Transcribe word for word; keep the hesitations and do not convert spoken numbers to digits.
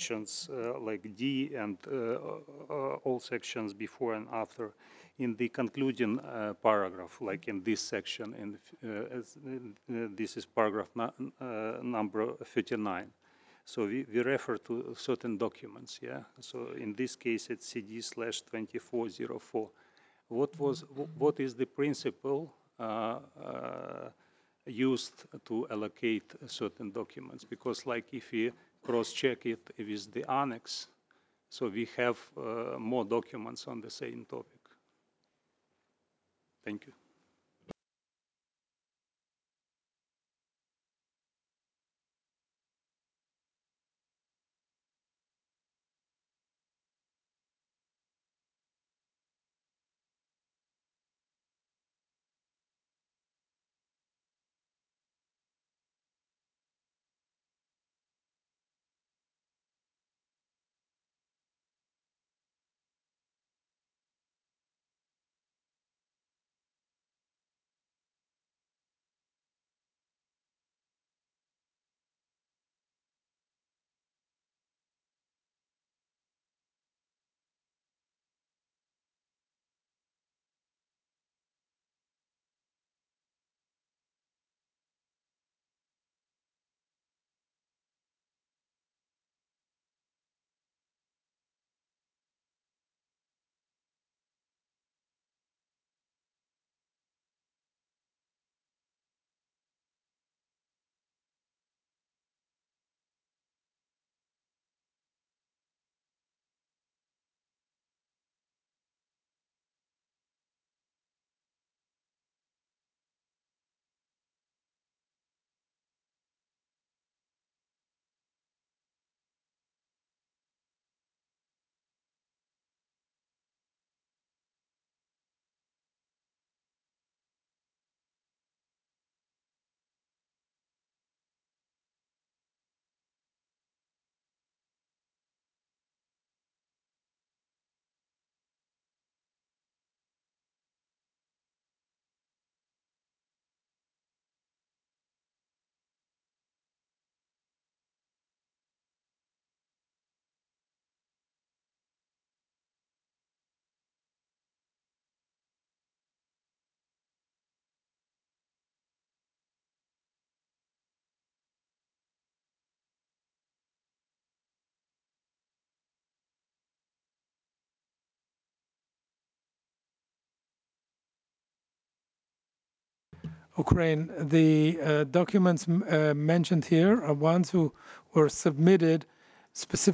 sections uh, like D and uh, uh, all sections before and after in the concluding uh, paragraph, like in this section, in, uh, as, uh, this is paragraph uh, number thirty-nine. So we, we refer to certain documents, yeah? So in this case, it's C D slash twenty-four oh four. What was, what is the principle uh, uh, used to allocate certain documents? Because like if we cross-check it with the annex, so we have uh, more documents on the same topic. Thank you. Ukraine, the uh, documents uh, mentioned here are ones who were submitted specifically